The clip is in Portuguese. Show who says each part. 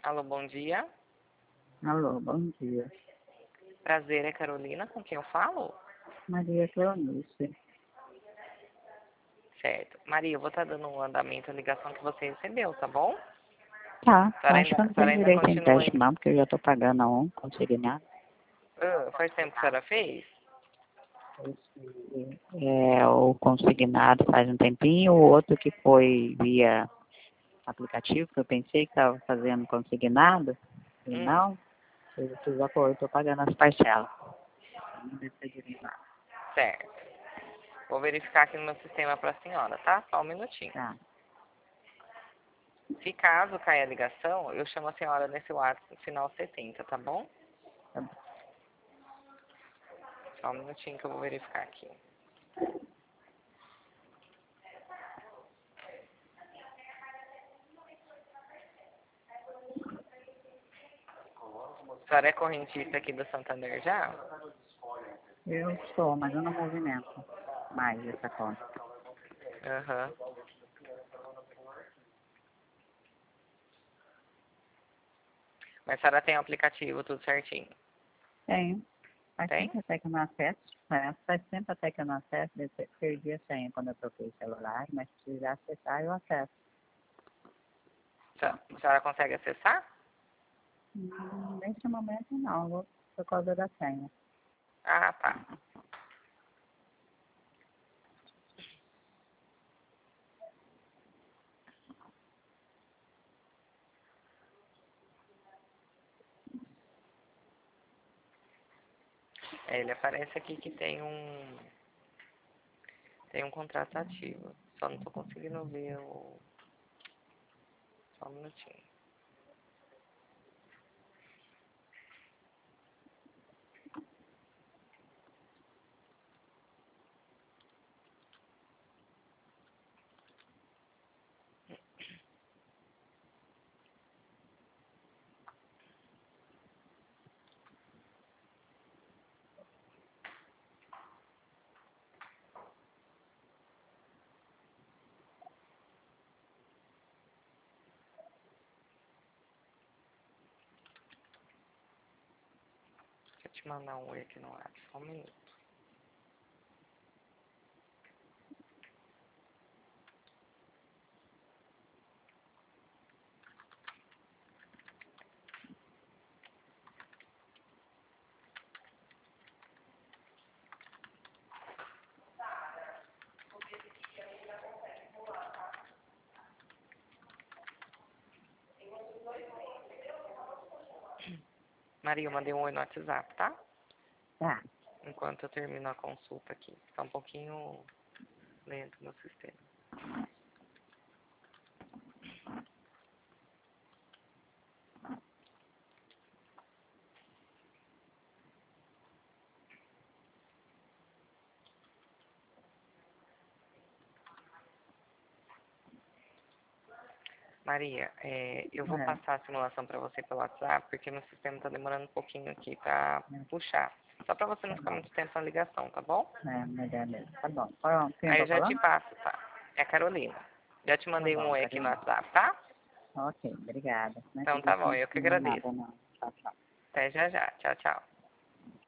Speaker 1: Alô, bom dia.
Speaker 2: Alô, bom dia.
Speaker 1: Prazer, é Carolina, com quem eu falo?
Speaker 2: Maria Cleonice.
Speaker 1: Certo. Maria, eu vou estar dando um andamento à ligação que você recebeu, tá bom?
Speaker 2: Tá,
Speaker 1: Senhora
Speaker 2: acho que eu não
Speaker 1: a senhora
Speaker 2: tenho
Speaker 1: ainda
Speaker 2: direito em
Speaker 1: continua
Speaker 2: teste não, porque eu já tô pagando a um, consignado.
Speaker 1: Faz tempo que a senhora fez?
Speaker 2: O consignado faz um tempinho, o outro que foi via aplicativo, que eu pensei que estava fazendo consignado, e não, eu já tô pagando as parcelas. Não deve ter direito lá.
Speaker 1: Certo. Vou verificar aqui no meu sistema para a senhora, tá? Só um minutinho.
Speaker 2: Tá,
Speaker 1: Se caso caia a ligação, eu chamo a senhora nesse WhatsApp final 70, tá bom?
Speaker 2: tá bom.
Speaker 1: Só um minutinho que eu vou verificar aqui. A senhora é correntista aqui do Santander já?
Speaker 2: Eu sou, mas eu não movimento mais essa conta.
Speaker 1: Aham. Mas a senhora tem o aplicativo tudo certinho?
Speaker 2: Tenho. Faz
Speaker 1: Tem?
Speaker 2: tempo até que eu não acesso. Faz tempo até que eu não acesso. Perdi a senha quando eu troquei o celular, mas se precisar acessar, eu acesso.
Speaker 1: A senhora consegue acessar?
Speaker 2: Nesse momento não, vou por causa da senha.
Speaker 1: Ah, tá. Ele aparece aqui que tem um contrato ativo. Só não tô conseguindo ver o... Só um minutinho. Deixa eu te mandar um oi aqui no WhatsApp. Só um minuto. Maria, eu mandei um oi no WhatsApp, tá?
Speaker 2: Tá.
Speaker 1: Enquanto eu termino a consulta aqui. Tá um pouquinho lento no sistema. Maria, eu vou passar a simulação para você pelo WhatsApp, porque meu sistema está demorando um pouquinho aqui para puxar. Só para você não
Speaker 2: Tá
Speaker 1: ficar
Speaker 2: bom.
Speaker 1: muito tempo na ligação, tá bom?
Speaker 2: Melhor mesmo. Tá bom. Qual, quem eu
Speaker 1: Aí
Speaker 2: tô
Speaker 1: eu já te
Speaker 2: falando?
Speaker 1: passo, tá? É a Carolina. Já te
Speaker 2: Tá
Speaker 1: mandei um
Speaker 2: bom,
Speaker 1: oi aqui no
Speaker 2: Carolina.
Speaker 1: WhatsApp, tá?
Speaker 2: Ok, obrigada. Não é
Speaker 1: Então
Speaker 2: que
Speaker 1: tá bom,
Speaker 2: disse
Speaker 1: eu que
Speaker 2: não é
Speaker 1: agradeço.
Speaker 2: nada, não. Tchau, tchau.
Speaker 1: Até já já. Tchau, tchau.